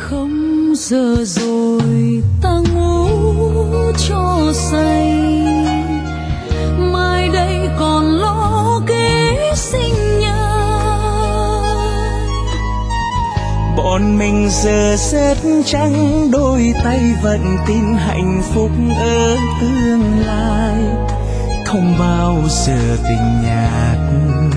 không giờ rồi ta ngủ cho say, mai đây còn lo kế sinh nhai. Bọn mình giờ rất trắng đôi tay vẫn tin hạnh phúc ở tương lai, không bao giờ tình nhạt